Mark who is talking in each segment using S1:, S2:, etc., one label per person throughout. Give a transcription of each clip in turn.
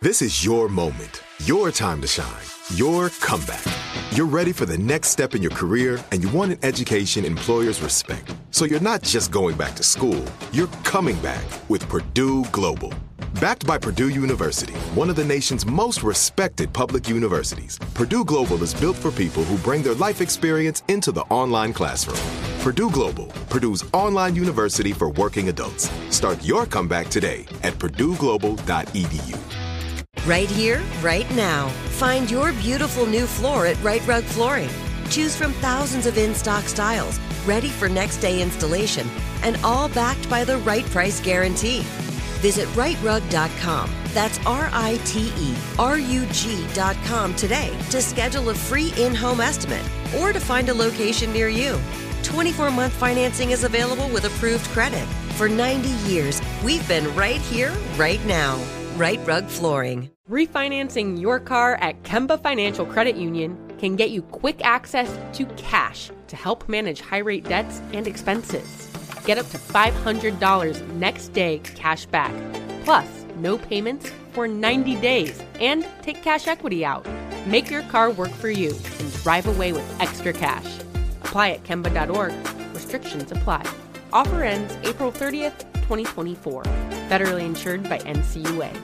S1: This is your moment, your time to shine, your comeback. You're ready for the next step in your career, and you want an education employers respect. So you're not just going back to school, you're coming back with Purdue Global. Backed by Purdue University, one of the nation's most respected public universities, Purdue Global is built for people who bring their life experience into the online classroom. Purdue Global, Purdue's online university for working adults. Start your comeback today at purdueglobal.edu.
S2: Right here, right now. Find your beautiful new floor at Rite Rug Flooring. Choose from thousands of in-stock styles, ready for next day installation, and all backed by the right price guarantee. Visit riterug.com. That's RITERUG.com today to schedule a free in-home estimate or to find a location near you. 24-month financing is available with approved credit. For 90 years, we've been right here, right now. Rite Rug Flooring.
S3: Refinancing your car at Kemba Financial Credit Union can get you quick access to cash to help manage high-rate debts and expenses. Get up to $500 next day cash back, plus no payments for 90 days, and take cash equity out. Make your car work for you and drive away with extra cash. Apply at Kemba.org. Restrictions apply. Offer ends April 30th, 2024. Federally insured by NCUA.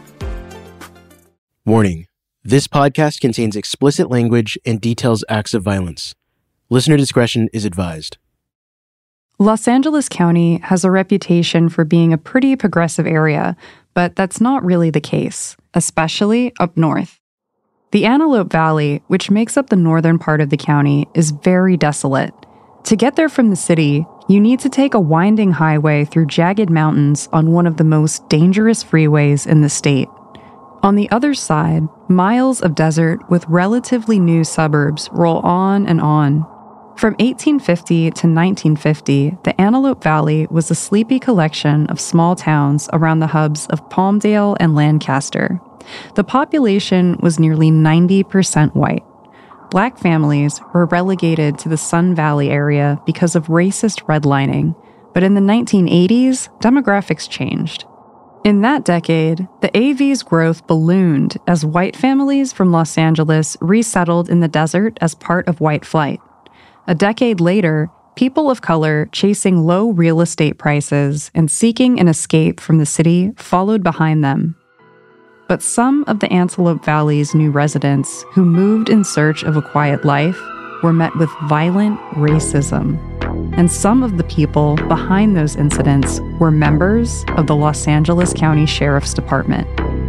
S4: Warning. This podcast contains explicit language and details acts of violence. Listener discretion is advised.
S5: Los Angeles County has a reputation for being a pretty progressive area, but that's not really the case, especially up north. The Antelope Valley, which makes up the northern part of the county, is very desolate. To get there from the city, you need to take a winding highway through jagged mountains on one of the most dangerous freeways in the state. On the other side, miles of desert with relatively new suburbs roll on and on. From 1850 to 1950, the Antelope Valley was a sleepy collection of small towns around the hubs of Palmdale and Lancaster. The population was nearly 90% white. Black families were relegated to the Sun Valley area because of racist redlining, but in the 1980s, demographics changed. In that decade, the AV's growth ballooned as white families from Los Angeles resettled in the desert as part of white flight. A decade later, people of color chasing low real estate prices and seeking an escape from the city followed behind them. But some of the Antelope Valley's new residents who moved in search of a quiet life were met with violent racism. And some of the people behind those incidents were members of the Los Angeles County Sheriff's Department.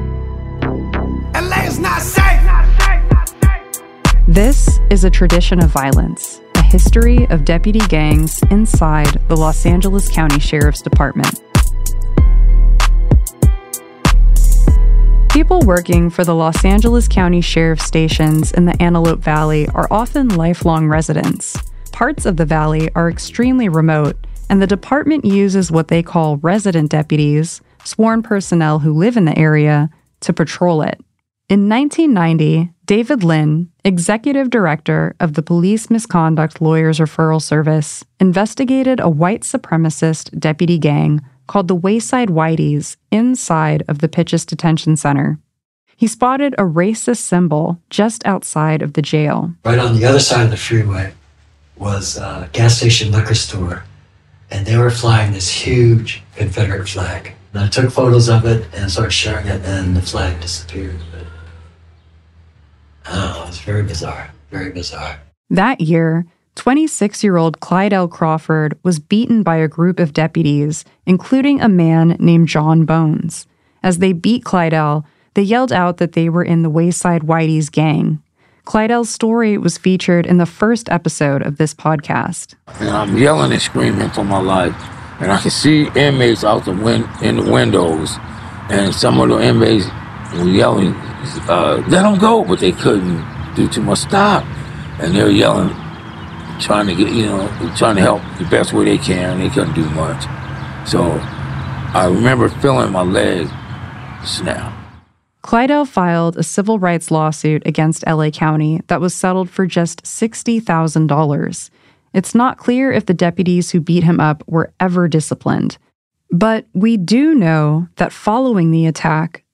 S6: LA is not safe!
S5: This is a tradition of violence, a history of deputy gangs inside the Los Angeles County Sheriff's Department. People working for the Los Angeles County Sheriff stations in the Antelope Valley are often lifelong residents. Parts of the valley are extremely remote, and the department uses what they call resident deputies, sworn personnel who live in the area, to patrol it. In 1990, David Lynn, executive director of the Police Misconduct Lawyers Referral Service, investigated a white supremacist deputy gang called the Wayside Whiteys inside of the Pitchess Detention Center. He spotted a racist symbol just outside of the jail.
S7: Right on the other side of the freeway was a gas station liquor store, and they were flying this huge Confederate flag. And I took photos of it and started sharing it, and the flag disappeared. But I don't know, it's very bizarre, very bizarre.
S5: That year, 26-year-old Clydell Crawford was beaten by a group of deputies, including a man named John Bones. As they beat Clydell, they yelled out that they were in the Wayside Whiteys gang. Clydell's story was featured in the first episode of this podcast.
S8: And I'm yelling and screaming for my life. And I could see inmates out in the windows. And some of the inmates were yelling, let them go, but they couldn't do too much. Stop. And they were yelling, trying to help the best way they can. They couldn't do much. So I remember feeling my leg snap.
S5: Clydell filed a civil rights lawsuit against LA County that was settled for just $60,000. It's not clear if the deputies who beat him up were ever disciplined. But we do know that following the attack,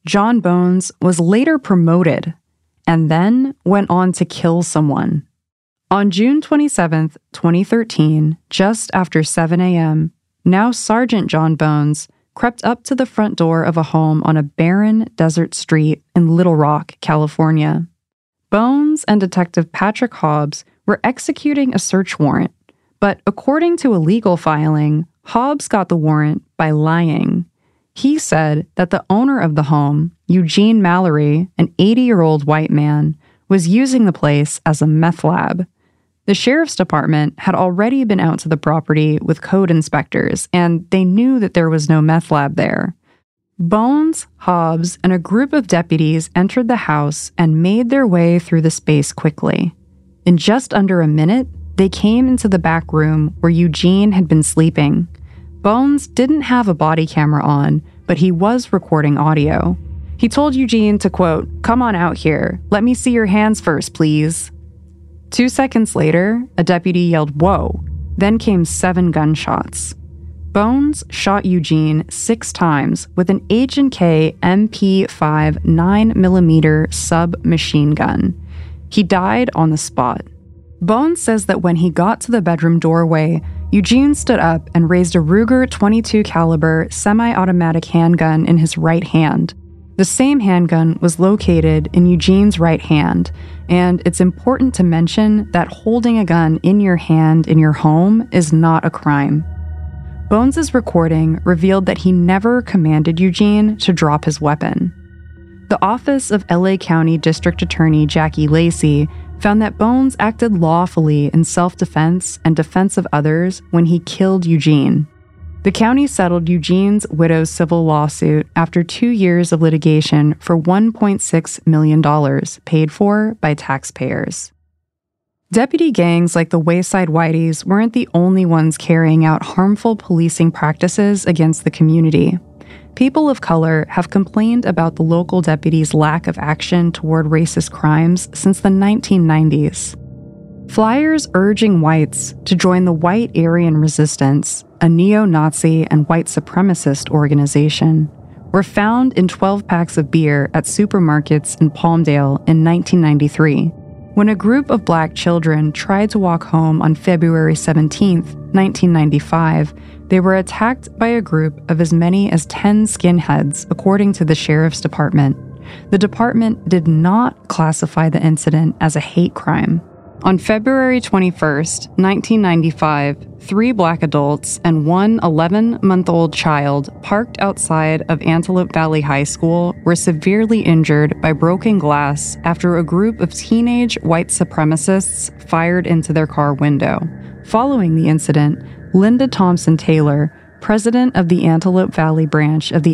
S5: John Bones was later promoted and then went on to kill someone. On June 27, 2013, just after 7 a.m., now Sergeant John Bones crept up to the front door of a home on a barren desert street in Little Rock, California. Bones and Detective Patrick Hobbs were executing a search warrant, but according to a legal filing, Hobbs got the warrant by lying. He said that the owner of the home, Eugene Mallory, an 80-year-old white man, was using the place as a meth lab. The sheriff's department had already been out to the property with code inspectors, and they knew that there was no meth lab there. Bones, Hobbs, and a group of deputies entered the house and made their way through the space quickly. In just under a minute, they came into the back room where Eugene had been sleeping. Bones didn't have a body camera on, but he was recording audio. He told Eugene to, quote, "Come on out here. Let me see your hands first, please." 2 seconds later, a deputy yelled, "Whoa!" Then came 7 gunshots. Bones shot Eugene 6 times with an H&K MP5 9mm submachine gun. He died on the spot. Bones says that when he got to the bedroom doorway, Eugene stood up and raised a Ruger .22 caliber semi-automatic handgun in his right hand. The same handgun was located in Eugene's right hand, and it's important to mention that holding a gun in your hand in your home is not a crime. Bones' recording revealed that he never commanded Eugene to drop his weapon. The office of LA County District Attorney Jackie Lacey found that Bones acted lawfully in self-defense and defense of others when he killed Eugene. The county settled Eugene's widow's civil lawsuit after 2 years of litigation for $1.6 million, paid for by taxpayers. Deputy gangs like the Wayside Whiteys weren't the only ones carrying out harmful policing practices against the community. People of color have complained about the local deputies' lack of action toward racist crimes since the 1990s. Flyers urging whites to join the White Aryan Resistance, a neo-Nazi and white supremacist organization, were found in 12 packs of beer at supermarkets in Palmdale in 1993. When a group of black children tried to walk home on February 17, 1995, they were attacked by a group of as many as 10 skinheads, according to the sheriff's department. The department did not classify the incident as a hate crime. On February 21, 1995, 3 black adults and one 11-month-old child parked outside of Antelope Valley High School were severely injured by broken glass after a group of teenage white supremacists fired into their car window. Following the incident, Linda Thompson Taylor, president of the Antelope Valley branch of the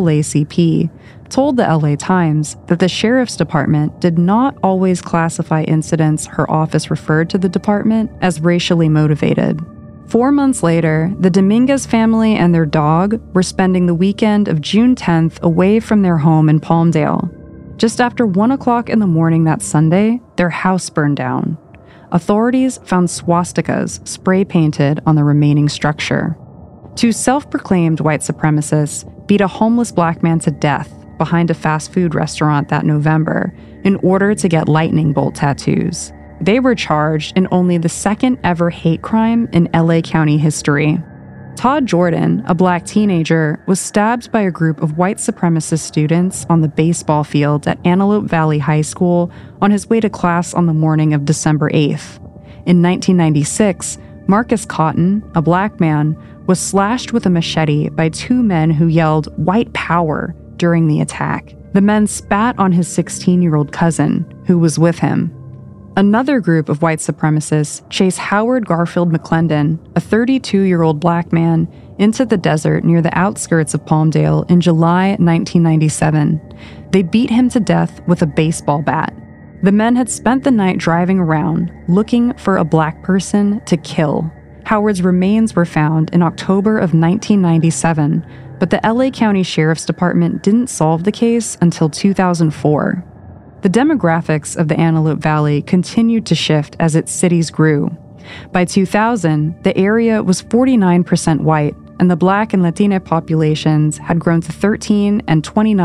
S5: NAACP, told the LA Times that the sheriff's department did not always classify incidents her office referred to the department as racially motivated. 4 months later, the Dominguez family and their dog were spending the weekend of June 10th away from their home in Palmdale. Just after 1 o'clock in the morning that Sunday, their house burned down. Authorities found swastikas spray-painted on the remaining structure. 2 self-proclaimed white supremacists beat a homeless black man to death behind a fast food restaurant that November in order to get lightning bolt tattoos. They were charged in only the second ever hate crime in LA County history. Todd Jordan, a black teenager, was stabbed by a group of white supremacist students on the baseball field at Antelope Valley High School on his way to class on the morning of December 8th. In 1996, Marcus Cotton, a black man, was slashed with a machete by 2 men who yelled "White Power" during the attack. The men spat on his 16-year-old cousin, who was with him. Another group of white supremacists chased Howard Garfield McClendon, a 32-year-old black man, into the desert near the outskirts of Palmdale in July 1997. They beat him to death with a baseball bat. The men had spent the night driving around, looking for a black person to kill. Howard's remains were found in October of 1997, but the LA County Sheriff's Department didn't solve the case until 2004. The demographics of the Antelope Valley continued to shift as its cities grew. By 2000, the area was 49% white, and the Black and Latina populations had grown to 13 and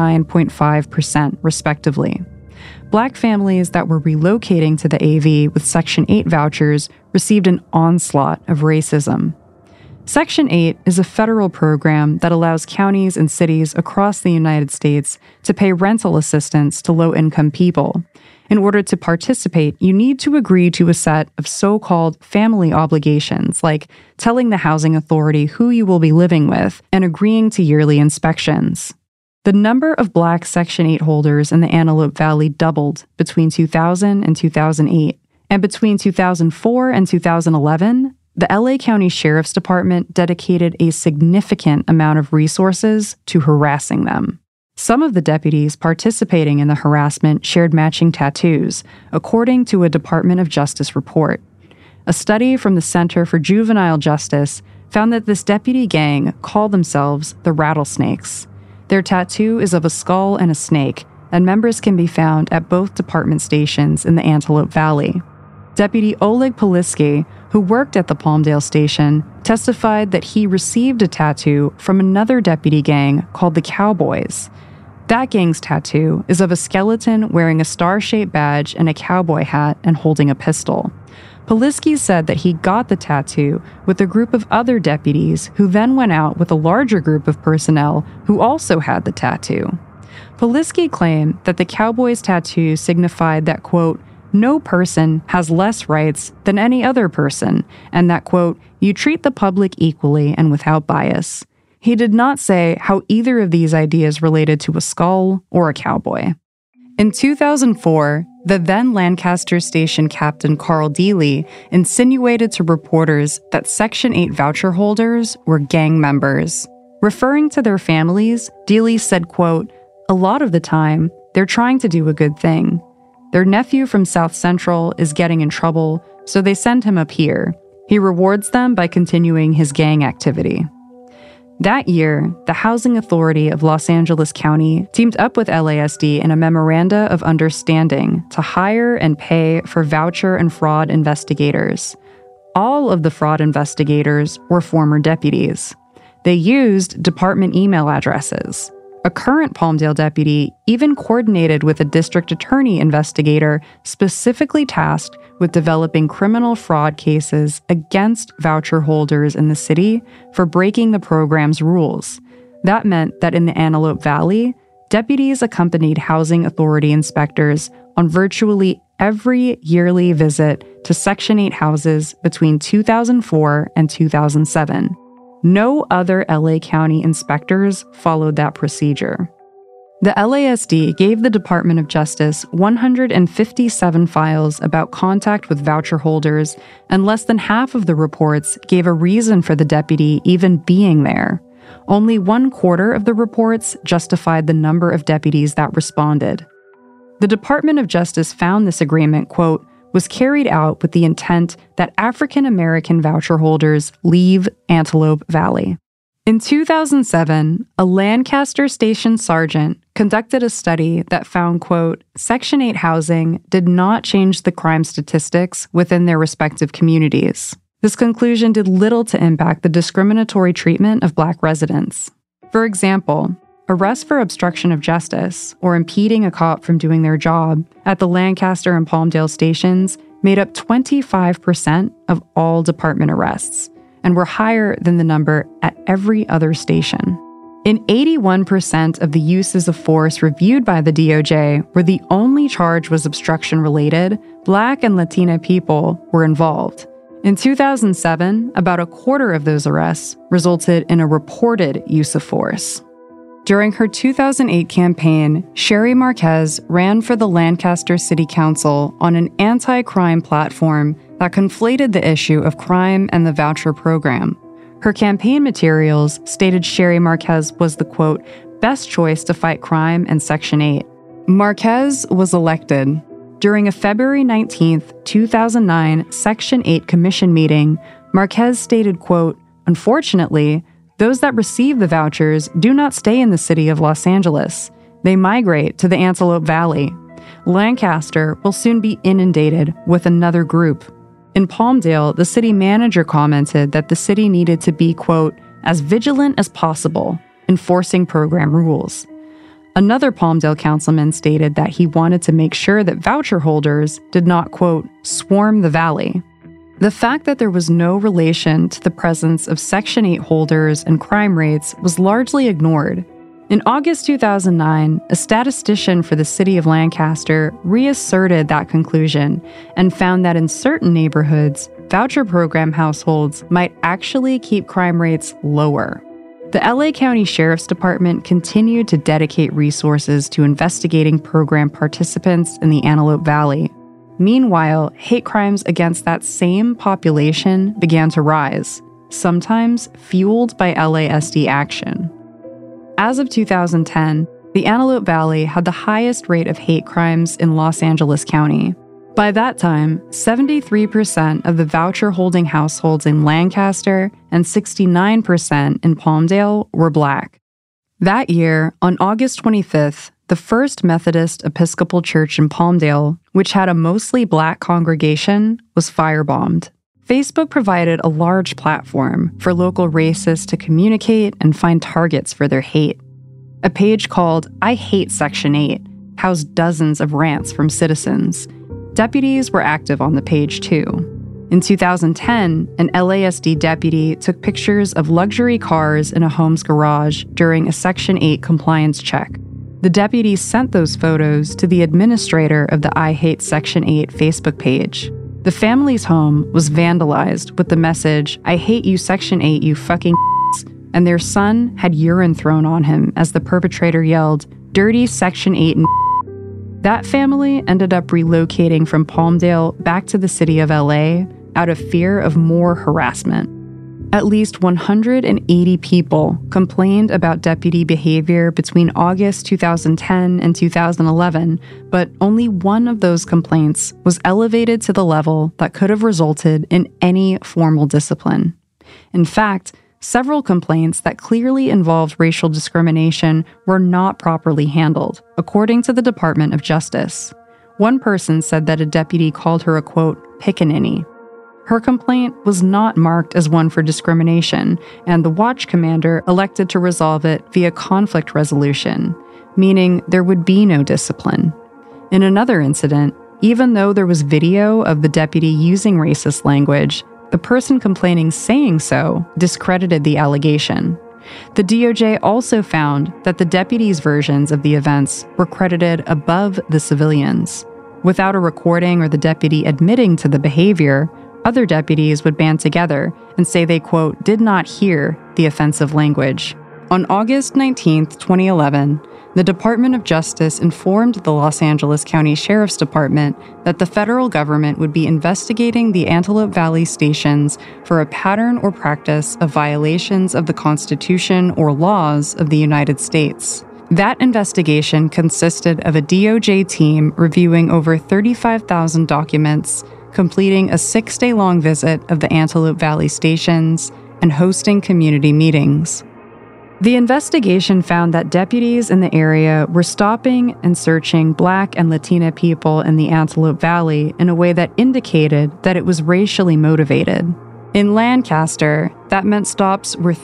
S5: 29.5%, respectively. Black families that were relocating to the AV with Section 8 vouchers received an onslaught of racism. Section 8 is a federal program that allows counties and cities across the United States to pay rental assistance to low-income people. In order to participate, you need to agree to a set of so-called family obligations, like telling the housing authority who you will be living with and agreeing to yearly inspections. The number of Black Section 8 holders in the Antelope Valley doubled between 2000 and 2008, and between 2004 and 2011, the LA County Sheriff's Department dedicated a significant amount of resources to harassing them. Some of the deputies participating in the harassment shared matching tattoos, according to a Department of Justice report. A study from the Center for Juvenile Justice found that this deputy gang called themselves the Rattlesnakes. Their tattoo is of a skull and a snake, and members can be found at both department stations in the Antelope Valley. Deputy Oleg Poliski, who worked at the Palmdale station, testified that he received a tattoo from another deputy gang called the Cowboys. That gang's tattoo is of a skeleton wearing a star-shaped badge and a cowboy hat and holding a pistol. Poliski said that he got the tattoo with a group of other deputies who then went out with a larger group of personnel who also had the tattoo. Poliski claimed that the Cowboys tattoo signified that, quote, no person has less rights than any other person, and that, quote, you treat the public equally and without bias. He did not say how either of these ideas related to a skull or a cowboy. In 2004, the then Lancaster Station captain Carl Deely insinuated to reporters that Section 8 voucher holders were gang members. Referring to their families, Deely said, quote, a lot of the time, they're trying to do a good thing. Their nephew from South Central is getting in trouble, so they send him up here. He rewards them by continuing his gang activity. That year, the Housing Authority of Los Angeles County teamed up with LASD in a memoranda of understanding to hire and pay for voucher and fraud investigators. All of the fraud investigators were former deputies. They used department email addresses. A current Palmdale deputy even coordinated with a district attorney investigator specifically tasked with developing criminal fraud cases against voucher holders in the city for breaking the program's rules. That meant that in the Antelope Valley, deputies accompanied housing authority inspectors on virtually every yearly visit to Section 8 houses between 2004 and 2007. No other LA County inspectors followed that procedure. The LASD gave the Department of Justice 157 files about contact with voucher holders, and less than half of the reports gave a reason for the deputy even being there. Only 1/4 of the reports justified the number of deputies that responded. The Department of Justice found this agreement, quote, was carried out with the intent that African American voucher holders leave Antelope Valley. In 2007, a Lancaster Station sergeant conducted a study that found, quote, Section 8 housing did not change the crime statistics within their respective communities. This conclusion did little to impact the discriminatory treatment of Black residents. For example, arrest for obstruction of justice or impeding a cop from doing their job at the Lancaster and Palmdale stations made up 25% of all department arrests and were higher than the number at every other station. In 81% of the uses of force reviewed by the DOJ, where the only charge was obstruction-related, Black and Latina people were involved. In 2007, about 1/4 of those arrests resulted in a reported use of force. During her 2008 campaign, Sherry Marquez ran for the Lancaster City Council on an anti-crime platform that conflated the issue of crime and the voucher program. Her campaign materials stated Sherry Marquez was the, quote, best choice to fight crime and Section 8. Marquez was elected. During a February 19, 2009 Section 8 Commission meeting, Marquez stated, quote, unfortunately, those that receive the vouchers do not stay in the city of Los Angeles. They migrate to the Antelope Valley. Lancaster will soon be inundated with another group. In Palmdale, the city manager commented that the city needed to be, quote, as vigilant as possible, enforcing program rules. Another Palmdale councilman stated that he wanted to make sure that voucher holders did not, quote, swarm the valley. The fact that there was no relation to the presence of Section 8 holders and crime rates was largely ignored. In August 2009, a statistician for the city of Lancaster reasserted that conclusion and found that in certain neighborhoods, voucher program households might actually keep crime rates lower. The LA County Sheriff's Department continued to dedicate resources to investigating program participants in the Antelope Valley. Meanwhile, hate crimes against that same population began to rise, sometimes fueled by LASD action. As of 2010, the Antelope Valley had the highest rate of hate crimes in Los Angeles County. By that time, 73% of the voucher-holding households in Lancaster and 69% in Palmdale were Black. That year, on August 25th, the First Methodist Episcopal Church in Palmdale, which had a mostly Black congregation, was firebombed. Facebook provided a large platform for local racists to communicate and find targets for their hate. A page called I Hate Section 8 housed dozens of rants from citizens. Deputies were active on the page too. In 2010, an LASD deputy took pictures of luxury cars in a home's garage during a Section 8 compliance check. The deputy sent those photos to the administrator of the I Hate Section 8 Facebook page. The family's home was vandalized with the message, I hate you Section 8, you fucking and their son had urine thrown on him as the perpetrator yelled, dirty Section 8 and That family ended up relocating from Palmdale back to the city of LA out of fear of more harassment. At least 180 people complained about deputy behavior between August 2010 and 2011, but only one of those complaints was elevated to the level that could have resulted in any formal discipline. In fact, several complaints that clearly involved racial discrimination were not properly handled, according to the Department of Justice. One person said that a deputy called her a, quote, pickaninny. Her complaint was not marked as one for discrimination, and the watch commander elected to resolve it via conflict resolution, meaning there would be no discipline. In another incident, even though there was video of the deputy using racist language, the person complaining saying so discredited the allegation. The DOJ also found that the deputy's versions of the events were credited above the civilians. Without a recording or the deputy admitting to the behavior, other deputies would band together and say they, quote, did not hear the offensive language. On August 19, 2011, the Department of Justice informed the Los Angeles County Sheriff's Department that the federal government would be investigating the Antelope Valley stations for a pattern or practice of violations of the Constitution or laws of the United States. That investigation consisted of a DOJ team reviewing over 35,000 documents, completing a 6-day-long visit of the Antelope Valley stations, and hosting community meetings. The investigation found that deputies in the area were stopping and searching Black and Latina people in the Antelope Valley in a way that indicated that it was racially motivated. In Lancaster, that meant stops were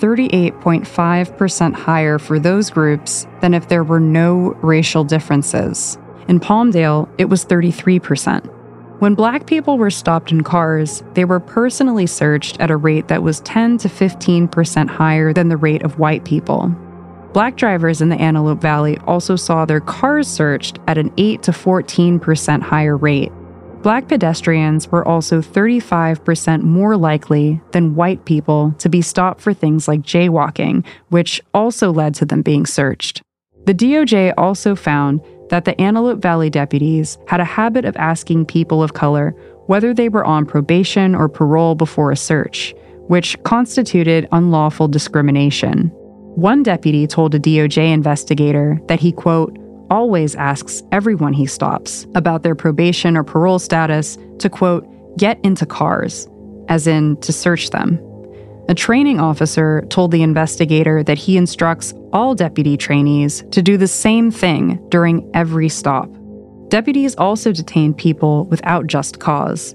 S5: 38.5% higher for those groups than if there were no racial differences. In Palmdale, it was 33%. When Black people were stopped in cars, they were personally searched at a rate that was 10 to 15% higher than the rate of white people. Black drivers in the Antelope Valley also saw their cars searched at an 8 to 14% higher rate. Black pedestrians were also 35% more likely than white people to be stopped for things like jaywalking, which also led to them being searched. The DOJ also found that the Antelope Valley deputies had a habit of asking people of color whether they were on probation or parole before a search, which constituted unlawful discrimination. One deputy told a DOJ investigator that he, quote, always asks everyone he stops about their probation or parole status to, quote, get into cars, as in to search them. A training officer told the investigator that he instructs all deputy trainees to do the same thing during every stop. Deputies also detained people without just cause.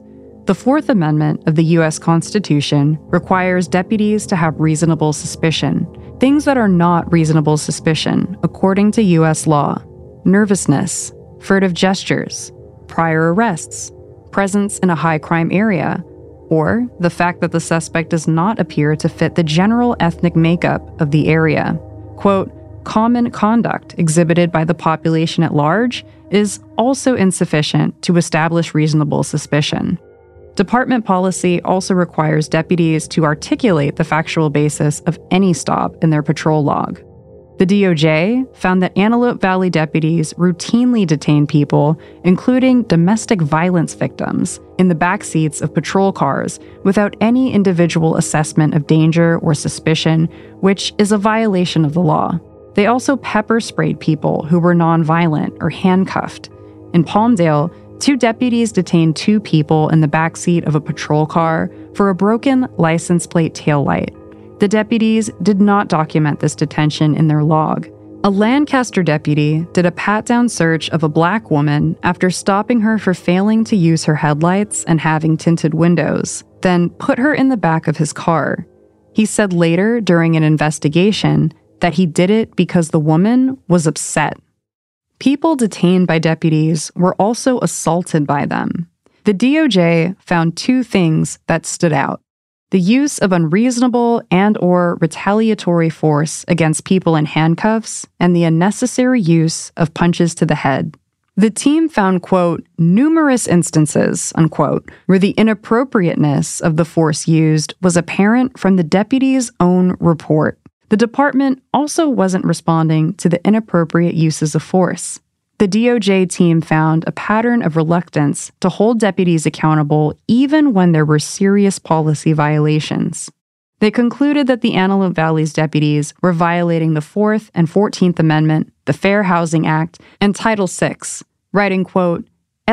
S5: The Fourth Amendment of the U.S. Constitution requires deputies to have reasonable suspicion, things that are not reasonable suspicion, according to U.S. law: nervousness, furtive gestures, prior arrests, presence in a high-crime area, or the fact that the suspect does not appear to fit the general ethnic makeup of the area. Quote, common conduct exhibited by the population at large is also insufficient to establish reasonable suspicion. Department policy also requires deputies to articulate the factual basis of any stop in their patrol log. The DOJ found that Antelope Valley deputies routinely detain people, including domestic violence victims, in the back seats of patrol cars without any individual assessment of danger or suspicion, which is a violation of the law. They also pepper sprayed people who were nonviolent or handcuffed. In Palmdale, 2 deputies detained 2 people in the backseat of a patrol car for a broken license plate taillight. The deputies did not document this detention in their log. A Lancaster deputy did a pat-down search of a black woman after stopping her for failing to use her headlights and having tinted windows, then put her in the back of his car. He said later during an investigation that he did it because the woman was upset. People detained by deputies were also assaulted by them. The DOJ found 2 things that stood out: the use of unreasonable and/or retaliatory force against people in handcuffs, and the unnecessary use of punches to the head. The team found, quote, numerous instances, unquote, where the inappropriateness of the force used was apparent from the deputy's own report. The department also wasn't responding to the inappropriate uses of force. The DOJ team found a pattern of reluctance to hold deputies accountable even when there were serious policy violations. They concluded that the Antelope Valley's deputies were violating the 4th and 14th Amendment, the Fair Housing Act, and Title VI, writing, quote,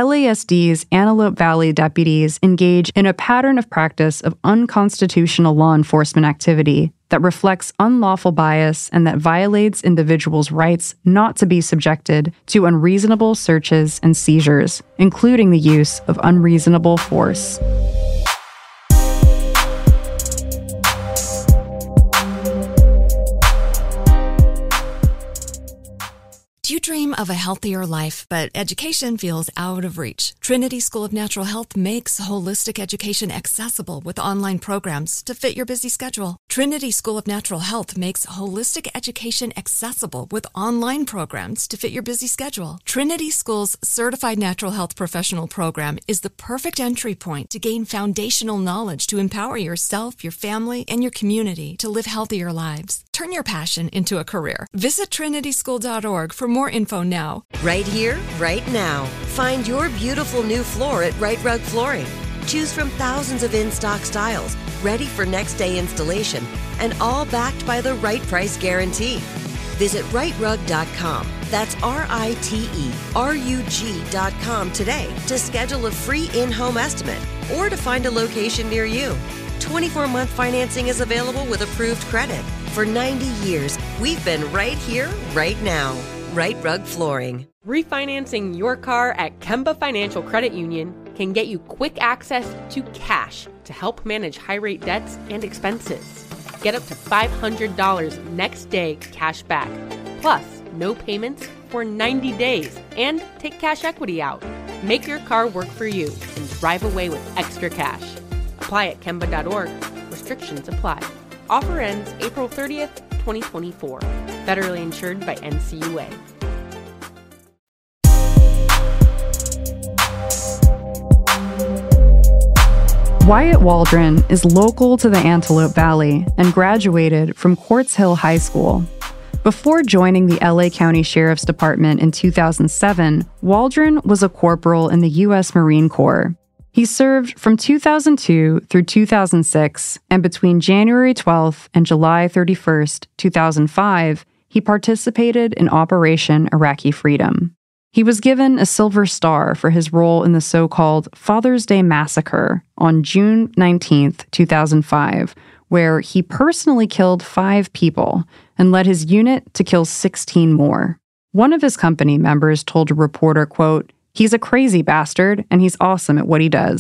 S5: LASD's Antelope Valley deputies engage in a pattern of practice of unconstitutional law enforcement activity that reflects unlawful bias and that violates individuals' rights not to be subjected to unreasonable searches and seizures, including the use of unreasonable force.
S6: Do you dream of a healthier life, but education feels out of reach? Trinity School of Natural Health makes holistic education accessible with online programs to fit your busy schedule. Trinity School of Natural Health makes holistic education accessible with online programs to fit your busy schedule. Trinity School's Certified Natural Health Professional Program is the perfect entry point to gain foundational knowledge to empower yourself, your family, and your community to live healthier lives. Turn your passion into a career. Visit trinityschool.org for more info now.
S2: Right here, right now. Find your beautiful new floor at Right Rug Flooring. Choose from thousands of in-stock styles, ready for next day installation, and all backed by the right price guarantee. Visit rightrug.com. That's RITERUG.com today to schedule a free in-home estimate or to find a location near you. 24-month financing is available with approved credit. For 90 years, we've been right here, right now. Right Rug Flooring.
S3: Refinancing your car at Kemba Financial Credit Union can get you quick access to cash to help manage high-rate debts and expenses. Get up to $500 next day cash back, plus no payments for 90 days, and take cash equity out. Make your car work for you and drive away with extra cash. Apply at Kemba.org. Restrictions apply. Offer ends April 30th, 2024. Federally insured by NCUA.
S5: Wyatt Waldron is local to the Antelope Valley and graduated from Quartz Hill High School. Before joining the LA County Sheriff's Department in 2007, Waldron was a corporal in the U.S. Marine Corps. He served from 2002 through 2006, and between January 12th and July 31st, 2005, he participated in Operation Iraqi Freedom. He was given a Silver Star for his role in the so-called Father's Day Massacre on June 19, 2005, where he personally killed 5 people and led his unit to kill 16 more. One of his company members told a reporter, quote, "He's a crazy bastard, and he's awesome at what he does."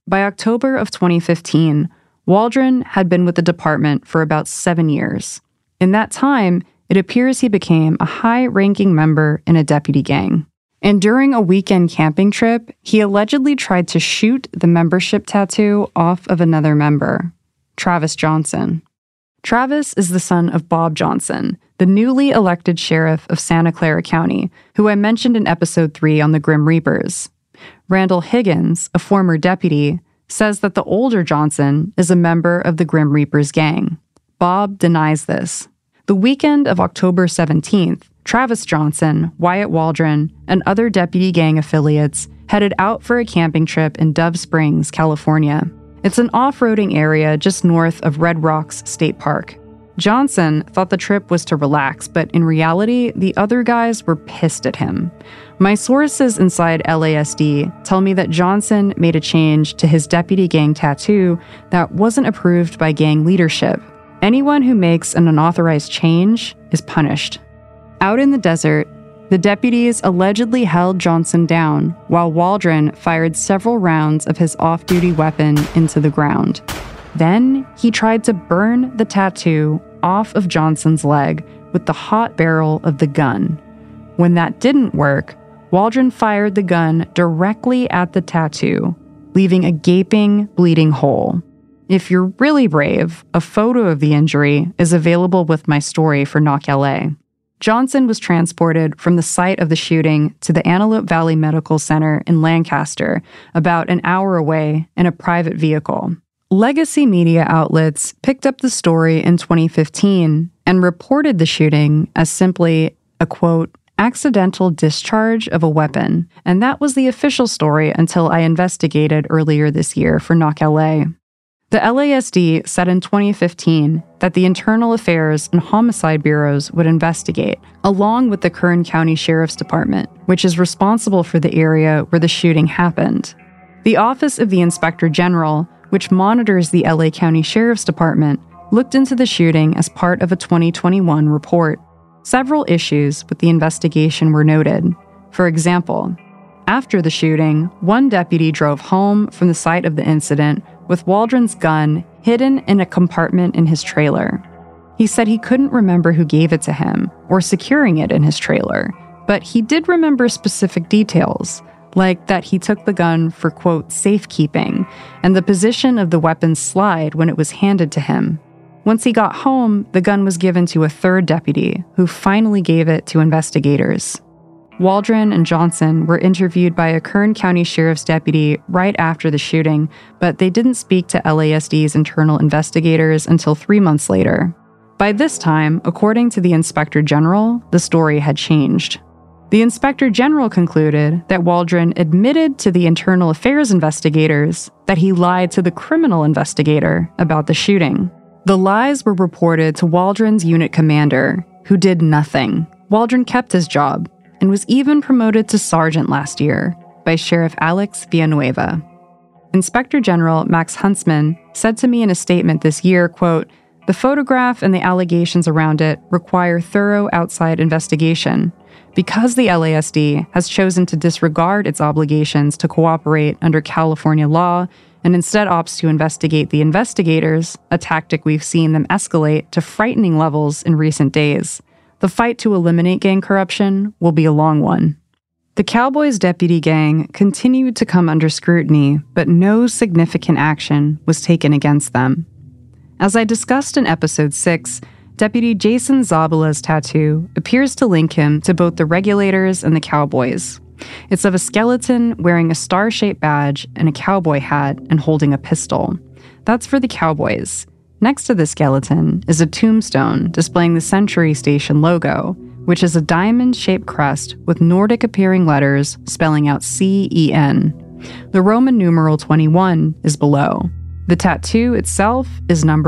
S5: By October of 2015, Waldron had been with the department for about 7 years. In that time, it appears he became a high-ranking member in a deputy gang. And during a weekend camping trip, he allegedly tried to shoot the membership tattoo off of another member, Travis Johnson. Travis is the son of Bob Johnson, the newly elected sheriff of Santa Clara County, who I mentioned in episode 3 on the Grim Reapers. Randall Higgins, a former deputy, says that the older Johnson is a member of the Grim Reapers gang. Bob denies this. The weekend of October 17th, Travis Johnson, Wyatt Waldron, and other deputy gang affiliates headed out for a camping trip in Dove Springs, California. It's an off-roading area just north of Red Rocks State Park. Johnson thought the trip was to relax, but in reality, the other guys were pissed at him. My sources inside LASD tell me that Johnson made a change to his deputy gang tattoo that wasn't approved by gang leadership. Anyone who makes an unauthorized change is punished. Out in the desert, the deputies allegedly held Johnson down while Waldron fired several rounds of his off-duty weapon into the ground. Then he tried to burn the tattoo off of Johnson's leg with the hot barrel of the gun. When that didn't work, Waldron fired the gun directly at the tattoo, leaving a gaping, bleeding hole. If you're really brave, a photo of the injury is available with my story for Knock LA. Johnson was transported from the site of the shooting to the Antelope Valley Medical Center in Lancaster, about an hour away, in a private vehicle. Legacy media outlets picked up the story in 2015 and reported the shooting as simply a, quote, accidental discharge of a weapon, and that was the official story until I investigated earlier this year for Knock LA. The LASD said in 2015 that the Internal Affairs and Homicide Bureaus would investigate, along with the Kern County Sheriff's Department, which is responsible for the area where the shooting happened. The Office of the Inspector General, which monitors the LA County Sheriff's Department, looked into the shooting as part of a 2021 report. Several issues with the investigation were noted. For example, after the shooting, one deputy drove home from the site of the incident with Waldron's gun hidden in a compartment in his trailer. He said he couldn't remember who gave it to him or securing it in his trailer, but he did remember specific details, like that he took the gun for, quote, safekeeping, and the position of the weapon's slide when it was handed to him. Once he got home, the gun was given to a third deputy, who finally gave it to investigators. Waldron and Johnson were interviewed by a Kern County Sheriff's deputy right after the shooting, but they didn't speak to LASD's internal investigators until 3 months later. By this time, according to the Inspector General, the story had changed. The Inspector General concluded that Waldron admitted to the Internal Affairs investigators that he lied to the criminal investigator about the shooting. The lies were reported to Waldron's unit commander, who did nothing. Waldron kept his job and was even promoted to sergeant last year by Sheriff Alex Villanueva. Inspector General Max Huntsman said to me in a statement this year, quote, "The photograph and the allegations around it require thorough outside investigation. Because the LASD has chosen to disregard its obligations to cooperate under California law and instead opts to investigate the investigators, a tactic we've seen them escalate to frightening levels in recent days, the fight to eliminate gang corruption will be a long one." The Cowboys deputy gang continued to come under scrutiny, but no significant action was taken against them. As I discussed in episode 6, Deputy Jason Zabala's tattoo appears to link him to both the regulators and the Cowboys. It's of a skeleton wearing a star-shaped badge and a cowboy hat and holding a pistol. That's for the Cowboys. Next to the skeleton is a tombstone displaying the Century Station logo, which is a diamond-shaped crest with Nordic-appearing letters spelling out CEN. The Roman numeral 21 is below. The tattoo itself is number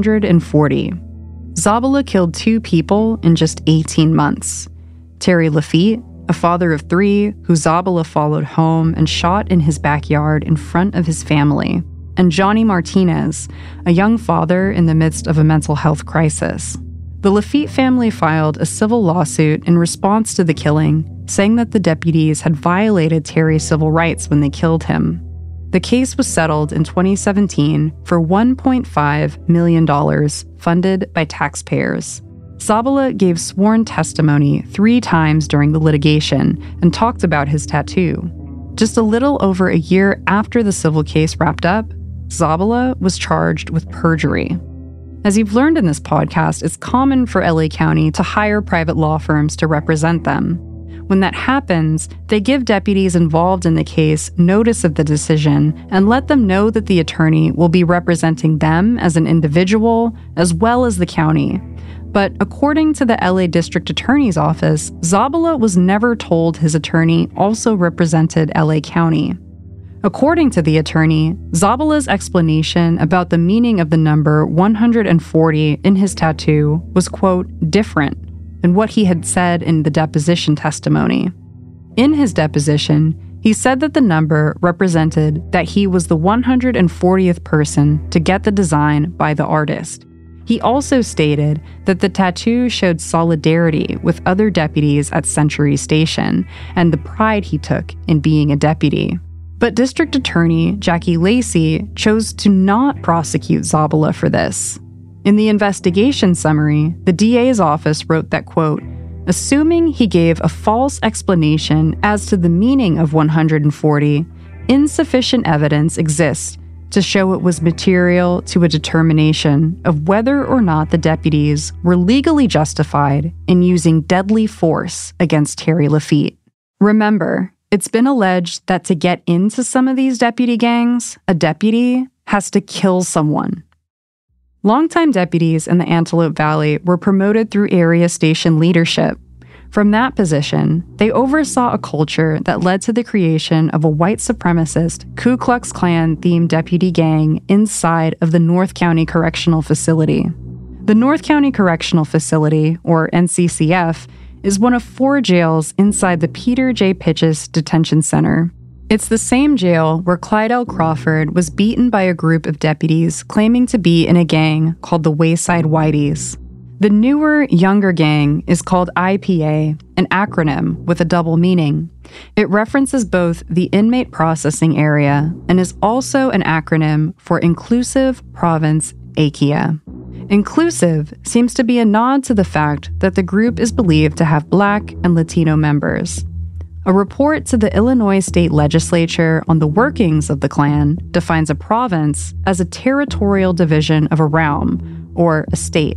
S5: 140. Zabala killed 2 people in just 18 months. Terry Lafitte, a father of 3 who Zabala followed home and shot in his backyard in front of his family, and Johnny Martinez, a young father in the midst of a mental health crisis. The Lafitte family filed a civil lawsuit in response to the killing, saying that the deputies had violated Terry's civil rights when they killed him. The case was settled in 2017 for $1.5 million, funded by taxpayers. Zabala gave sworn testimony 3 times during the litigation and talked about his tattoo. Just a little over a year after the civil case wrapped up, Zabala was charged with perjury. As you've learned in this podcast, it's common for LA County to hire private law firms to represent them. When that happens, they give deputies involved in the case notice of the decision and let them know that the attorney will be representing them as an individual as well as the county. But according to the LA District Attorney's Office, Zabala was never told his attorney also represented LA County. According to the attorney, Zabala's explanation about the meaning of the number 140 in his tattoo was, quote, different than what he had said in the deposition testimony. In his deposition, he said that the number represented that he was the 140th person to get the design by the artist. He also stated that the tattoo showed solidarity with other deputies at Century Station and the pride he took in being a deputy. But District Attorney Jackie Lacey chose to not prosecute Zabala for this. In the investigation summary, the DA's office wrote that, quote, assuming he gave a false explanation as to the meaning of 140, insufficient evidence exists to show it was material to a determination of whether or not the deputies were legally justified in using deadly force against Terry Lafitte. Remember, it's been alleged that to get into some of these deputy gangs, a deputy has to kill someone. Longtime deputies in the Antelope Valley were promoted through area station leadership. From that position, they oversaw a culture that led to the creation of a white supremacist Ku Klux Klan-themed deputy gang inside of the North County Correctional Facility. The North County Correctional Facility, or NCCF, is one of 4 jails inside the Peter J. Pitchess Detention Center. It's the same jail where Clyde L. Crawford was beaten by a group of deputies claiming to be in a gang called the Wayside Whiteys. The newer, younger gang is called IPA, an acronym with a double meaning. It references both the inmate processing area and is also an acronym for Inclusive Province ACIA. Inclusive seems to be a nod to the fact that the group is believed to have Black and Latino members. A report to the Illinois State Legislature on the workings of the Klan defines a province as a territorial division of a realm, or a state.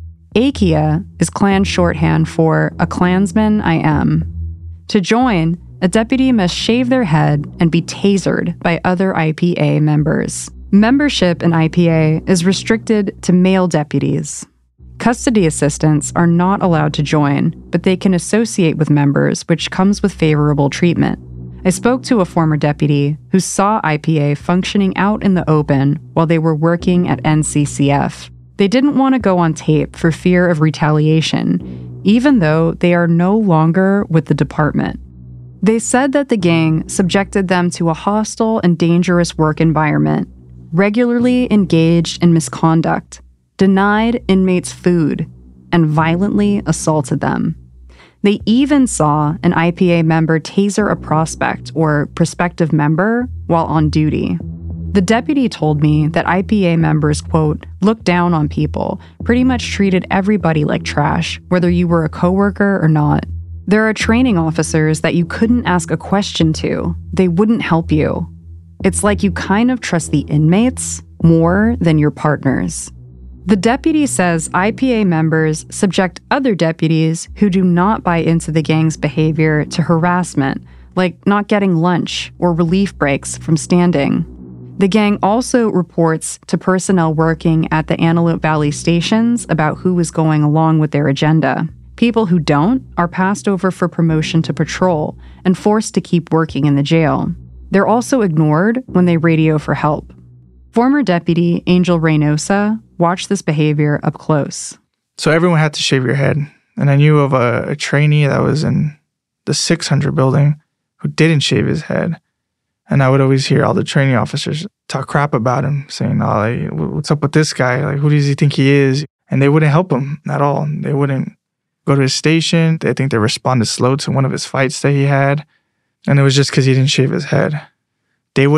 S5: ACIA is Klan shorthand for a Klansman I am. To join, a deputy must shave their head and be tasered by other IPA members. Membership in IPA is restricted to male deputies. Custody assistants are not allowed to join, but they can associate with members, which comes with favorable treatment. I spoke to a former deputy who saw IPA functioning out in the open while they were working at NCCF. They didn't want to go on tape for fear of retaliation, even though they are no longer with the department. They said that the gang subjected them to a hostile and dangerous work environment, regularly engaged in misconduct, denied inmates food, and violently assaulted them. They even saw an IPA member taser a prospect or prospective member while on duty. The deputy told me that IPA members, quote, looked down on people, pretty much treated everybody like trash, whether you were a coworker or not. There are training officers that you couldn't ask a question to. They wouldn't help you. It's like you kind of trust the inmates more than your partners. The deputy says IPA members subject other deputies who do not buy into the gang's behavior to harassment, like not getting lunch or relief breaks from standing. The gang also reports to personnel working at the Antelope Valley stations about who is going along with their agenda. People who don't are passed over for promotion to patrol and forced to keep working in the jail. They're also ignored when they radio for help. Former Deputy Angel Reynosa watched this behavior up close.
S9: So everyone had to shave your head. And I knew of a trainee that was in the 600 building who didn't shave his head. And I would always hear all the training officers talk crap about him, saying, oh, like, what's up with this guy? Like, who does he think he is? And they wouldn't help him at all. They wouldn't go to his station. I think they responded slow to one of his fights that he had. And it was just because he didn't shave his head. They would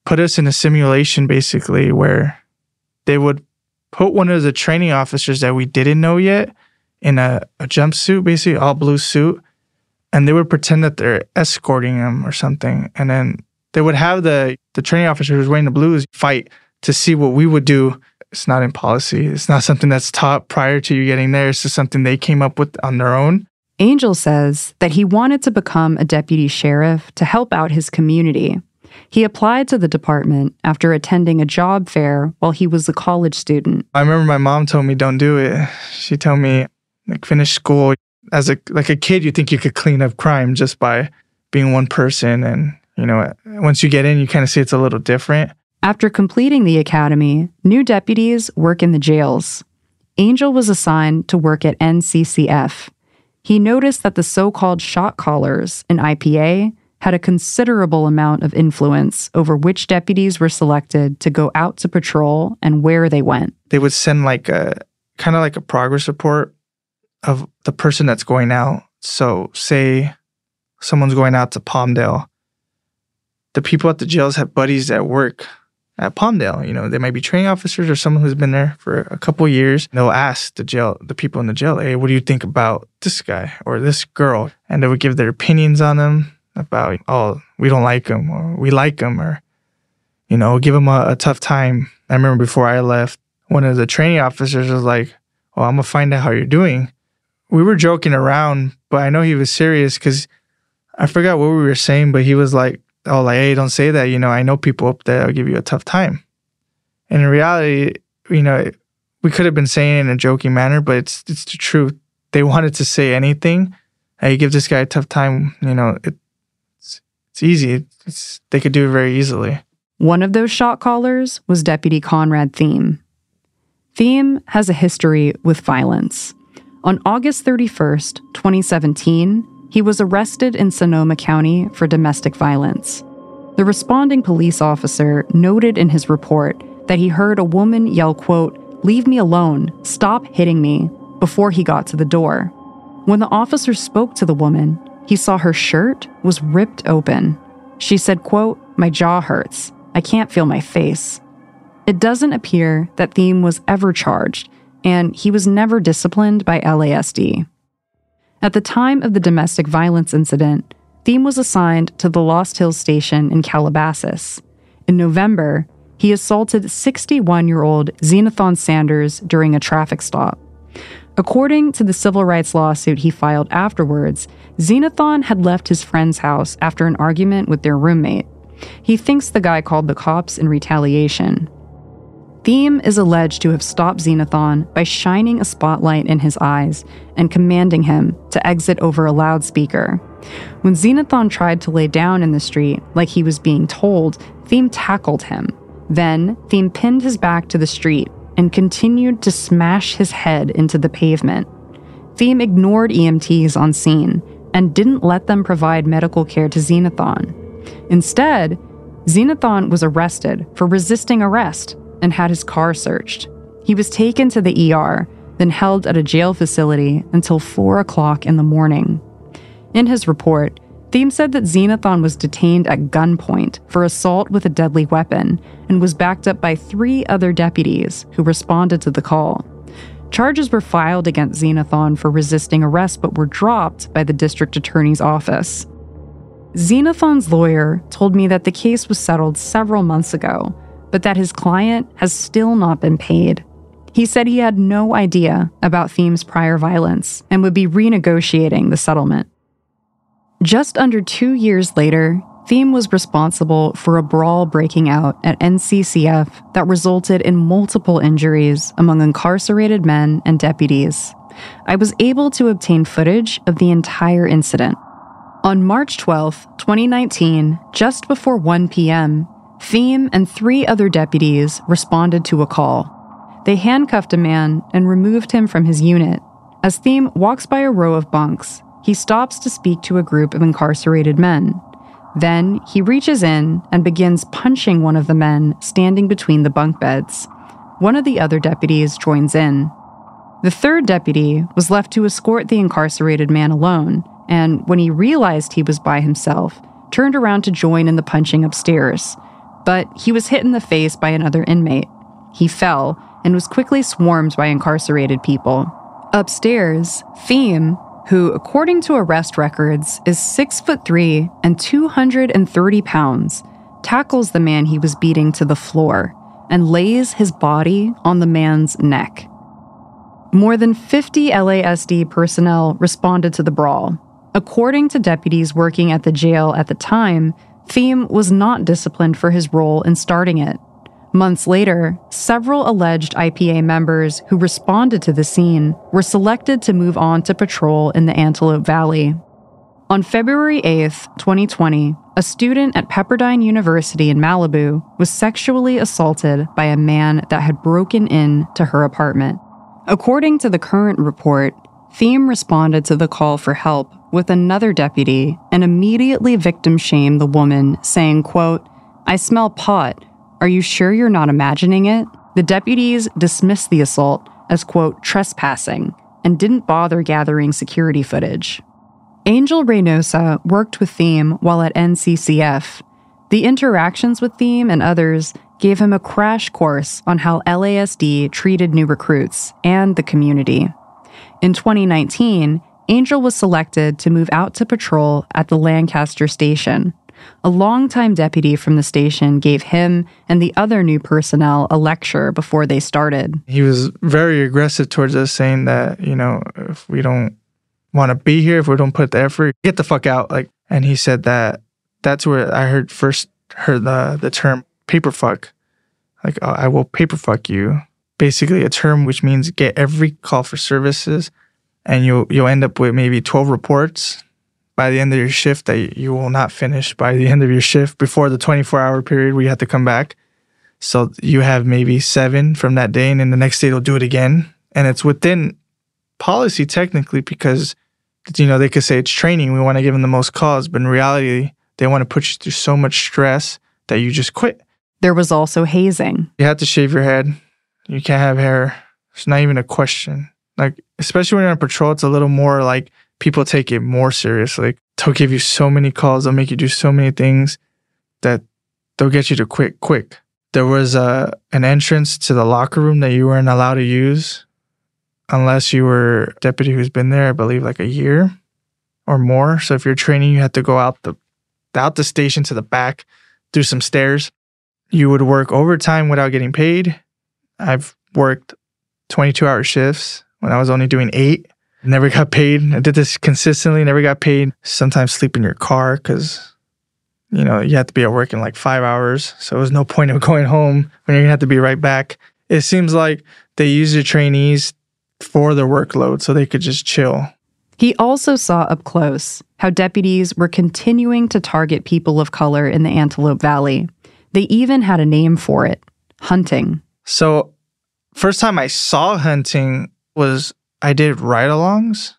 S9: put us in a simulation, basically, where they would put one of the training officers that we didn't know yet in a jumpsuit, basically, all blue suit, and they would pretend that they're escorting him or something. And then they would have the training officer who's wearing the blues fight to see what we would do. It's not in policy. It's not something that's taught prior to you getting there. It's just something they came up with on their own.
S5: Angel says that he wanted to become a deputy sheriff to help out his community. He applied to the department after attending a job fair while he was a college student.
S9: I remember my mom told me, don't do it. She told me, finish school. As a kid, you think you could clean up crime just by being one person. And, once you get in, you kind of see it's a little different.
S5: After completing the academy, new deputies work in the jails. Angel was assigned to work at NCCF. He noticed that the so-called shot callers in IPA had a considerable amount of influence over which deputies were selected to go out to patrol and where they went.
S9: They would send a progress report of the person that's going out. So say someone's going out to Palmdale. The people at the jails have buddies that work at Palmdale. They might be training officers or someone who's been there for a couple of years. They'll ask the people in the jail, hey, what do you think about this guy or this girl? And they would give their opinions on them about, oh, we don't like him or we like him, or, give him a tough time. I remember before I left, one of the training officers was like, oh, I'm going to find out how you're doing. We were joking around, but I know he was serious because I forgot what we were saying, but he was like, hey, don't say that. I know people up there will give you a tough time. And in reality, we could have been saying it in a joking manner, but it's the truth. They wanted to say anything. Hey, give this guy a tough time. It's easy. They could do it very easily.
S5: One of those shot callers was Deputy Conrad Thiem. Thiem has a history with violence. On August 31st, 2017, he was arrested in Sonoma County for domestic violence. The responding police officer noted in his report that he heard a woman yell, quote, "Leave me alone, stop hitting me," before he got to the door. When the officer spoke to the woman, he saw her shirt was ripped open. She said, quote, "My jaw hurts. I can't feel my face." It doesn't appear that Thiem was ever charged, and he was never disciplined by LASD. At the time of the domestic violence incident, Thiem was assigned to the Lost Hills Station in Calabasas. In November, he assaulted 61-year-old Xenathon Sanders during a traffic stop. According to the civil rights lawsuit he filed afterwards, Xenathon had left his friend's house after an argument with their roommate. He thinks the guy called the cops in retaliation. Thiem is alleged to have stopped Xenathon by shining a spotlight in his eyes and commanding him to exit over a loudspeaker. When Xenathon tried to lay down in the street like he was being told, Thiem tackled him. Then, Thiem pinned his back to the street and continued to smash his head into the pavement. Thiem ignored EMTs on scene and didn't let them provide medical care to Xenathon. Instead, Xenathon was arrested for resisting arrest and had his car searched. He was taken to the ER, then held at a jail facility until 4 o'clock in the morning. In his report, Thiem said that Xenathon was detained at gunpoint for assault with a deadly weapon and was backed up by 3 other deputies who responded to the call. Charges were filed against Xenathon for resisting arrest but were dropped by the district attorney's office. Xenathon's lawyer told me that the case was settled several months ago, but that his client has still not been paid. He said he had no idea about Thiem's prior violence and would be renegotiating the settlement. Just under 2 years later, Thiem was responsible for a brawl breaking out at NCCF that resulted in multiple injuries among incarcerated men and deputies. I was able to obtain footage of the entire incident. On March 12, 2019, just before 1 p.m., Thiem and 3 other deputies responded to a call. They handcuffed a man and removed him from his unit. As Thiem walks by a row of bunks, he stops to speak to a group of incarcerated men. Then he reaches in and begins punching one of the men standing between the bunk beds. One of the other deputies joins in. The third deputy was left to escort the incarcerated man alone, and when he realized he was by himself, turned around to join in the punching upstairs. But he was hit in the face by another inmate. He fell and was quickly swarmed by incarcerated people. Upstairs, Thiem, who, according to arrest records, is 6'3" and 230 pounds, tackles the man he was beating to the floor and lays his body on the man's neck. More than 50 LASD personnel responded to the brawl. According to deputies working at the jail at the time, Thiem was not disciplined for his role in starting it. Months later, several alleged IPA members who responded to the scene were selected to move on to patrol in the Antelope Valley. On February 8th, 2020, a student at Pepperdine University in Malibu was sexually assaulted by a man that had broken into her apartment. According to the current report, Thiem responded to the call for help with another deputy and immediately victim-shamed the woman, saying, quote, "I smell pot. Are you sure you're not imagining it?" The deputies dismissed the assault as, quote, trespassing, and didn't bother gathering security footage. Angel Reynosa worked with Thiem while at NCCF. The interactions with Thiem and others gave him a crash course on how LASD treated new recruits and the community. In 2019, Angel was selected to move out to patrol at the Lancaster station. A longtime deputy from the station gave him and the other new personnel a lecture before they started.
S9: He was very aggressive towards us, saying that, if we don't want to be here, if we don't put the effort, get the fuck out. And he said that that's where I first heard the term paper fuck. I will paper fuck you. Basically a term which means get every call for services, and you'll end up with maybe 12 reports by the end of your shift that you will not finish by the end of your shift before the 24-hour period where you have to come back. So you have maybe 7 from that day, and then the next day they'll do it again. And it's within policy technically because, they could say it's training. We want to give them the most calls, but in reality, they want to put you through so much stress that you just quit.
S5: There was also hazing.
S9: You have to shave your head. You can't have hair. It's not even a question. Especially when you're on patrol, it's a little more like people take it more seriously. They'll give you so many calls. They'll make you do so many things that they'll get you to quit quick. There was an entrance to the locker room that you weren't allowed to use unless you were a deputy who's been there, I believe, a year or more. So if you're training, you had to go out the station to the back, through some stairs. You would work overtime without getting paid. I've worked 22-hour shifts when I was only doing 8. Never got paid. I did this consistently, never got paid. Sometimes sleep in your car because, you have to be at work in 5 hours. So there was no point of going home when you're going to have to be right back. It seems like they use the trainees for their workload so they could just chill.
S5: He also saw up close how deputies were continuing to target people of color in the Antelope Valley. They even had a name for it, hunting.
S9: So first time I saw hunting was I did ride-alongs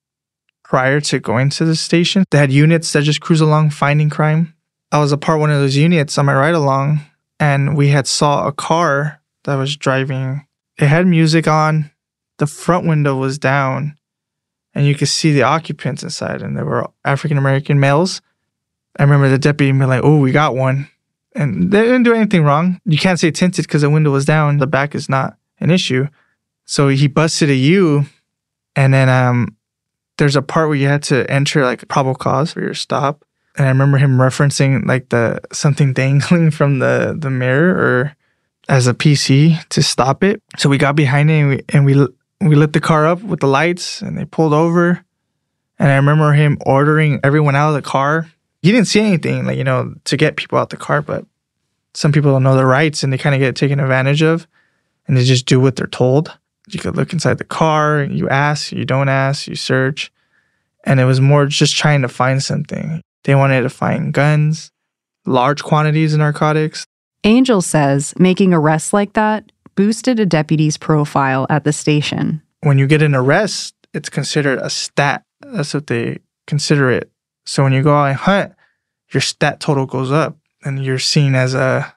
S9: prior to going to the station. They had units that just cruise along finding crime. I was a part of one of those units on my ride-along, and we had saw a car that was driving. It had music on. The front window was down, and you could see the occupants inside, and they were African-American males. I remember the deputy being like, "Oh, we got one." And they didn't do anything wrong. You can't say tinted because the window was down. The back is not an issue. So he busted a U, and then there's a part where you had to enter probable cause for your stop. And I remember him referencing something dangling from the mirror or as a PC to stop it. So we got behind it and we lit the car up with the lights, and they pulled over. And I remember him ordering everyone out of the car. He didn't see anything, to get people out the car, but some people don't know their rights and they kind of get taken advantage of, and they just do what they're told. You could look inside the car, you ask, you don't ask, you search. And it was more just trying to find something. They wanted to find guns, large quantities of narcotics.
S5: Angel says making arrests like that boosted a deputy's profile at the station.
S9: When you get an arrest, it's considered a stat. That's what they consider it. So when you go out and hunt, your stat total goes up and you're seen as a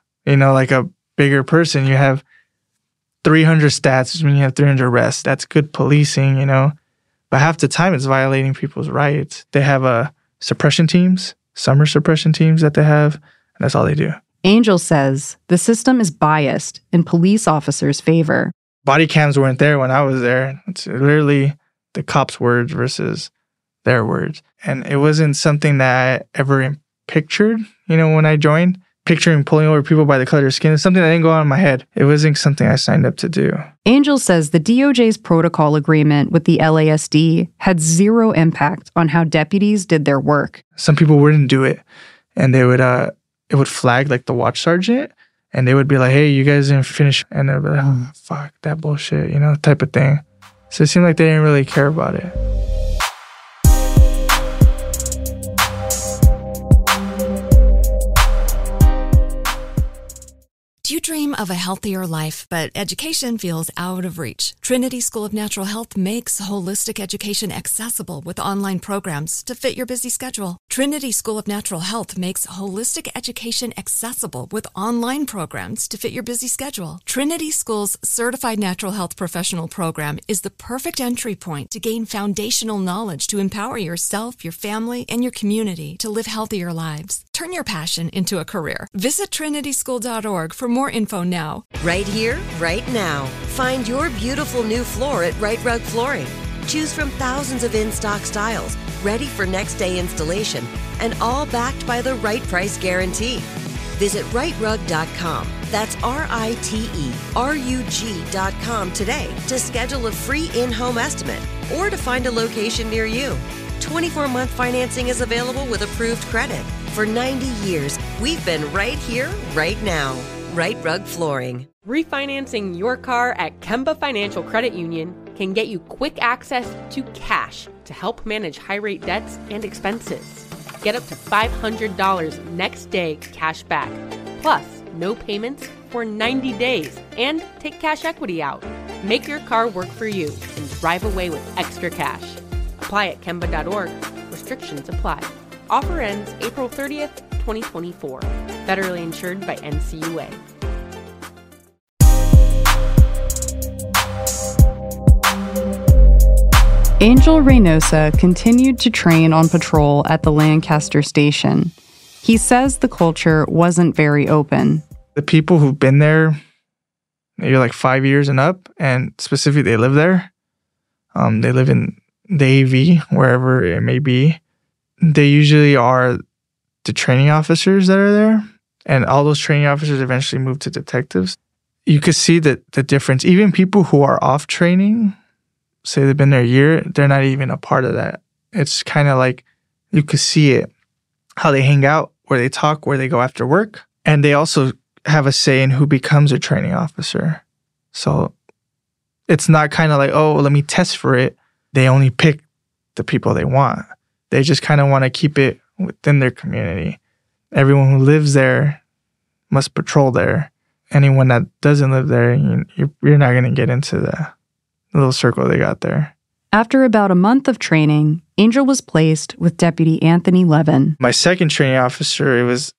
S9: bigger person. You have 300 stats, which means you have 300 arrests. That's good policing, But half the time it's violating people's rights. They have suppression teams, summer suppression teams that they have, and that's all they do.
S5: Angel says the system is biased in police officers' favor.
S9: Body cams weren't there when I was there. It's literally the cops' words versus their words. And it wasn't something that I ever pictured, when I joined. Picturing pulling over people by the color of their skin is something that didn't go on in my head. It wasn't something I signed up to do.
S5: Angel says the DOJ's protocol agreement with the LASD had zero impact on how deputies did their work.
S9: Some people wouldn't do it, and they would it would flag like the watch sergeant, and they would be like, "Hey, you guys didn't finish," and they'd be like, "Oh, fuck that bullshit," type of thing. So it seemed like they didn't really care about it.
S6: Do you dream of a healthier life, but education feels out of reach? Trinity School of Natural Health makes holistic education accessible with online programs to fit your busy schedule. Trinity School of Natural Health makes holistic education accessible with online programs to fit your busy schedule. Trinity School's Certified Natural Health Professional Program is the perfect entry point to gain foundational knowledge to empower yourself, your family, and your community to live healthier lives. Turn your passion into a career. Visit trinityschool.org for more info now.
S2: Right here, right now. Find your beautiful new floor at Right Rug Flooring. Choose from thousands of in-stock styles, ready for next day installation, and all backed by the right price guarantee. Visit rightrug.com. That's RITERUG.com today to schedule a free in-home estimate or to find a location near you. 24-month financing is available with approved credit. For 90 years, we've been right here, right now. Right Rug Flooring.
S3: Refinancing your car at Kemba Financial Credit Union can get you quick access to cash to help manage high-rate debts and expenses. Get up to $500 next day cash back, plus no payments for 90 days, and take cash equity out. Make your car work for you and drive away with extra cash. Apply at Kemba.org. Restrictions apply. Offer ends April 30th, 2024. Federally insured by NCUA.
S5: Angel Reynosa continued to train on patrol at the Lancaster station. He says the culture wasn't very open.
S9: The people who've been there, maybe like 5 years and up, and specifically they live there. They live in the AV, wherever it may be. They usually are the training officers that are there, and all those training officers eventually move to detectives. You could see the difference. Even people who are off training, say they've been there a year, they're not even a part of that. It's kind of like you could see it, how they hang out, where they talk, where they go after work. And they also have a say in who becomes a training officer. So it's not kind of like, oh, let me test for it. They only pick the people they want. They just kind of want to keep it within their community. Everyone who lives there must patrol there. Anyone that doesn't live there, you're not going to get into the little circle they got there.
S5: After about a month of training, Angel was placed with Deputy Anthony Levin.
S9: My second training officer, it was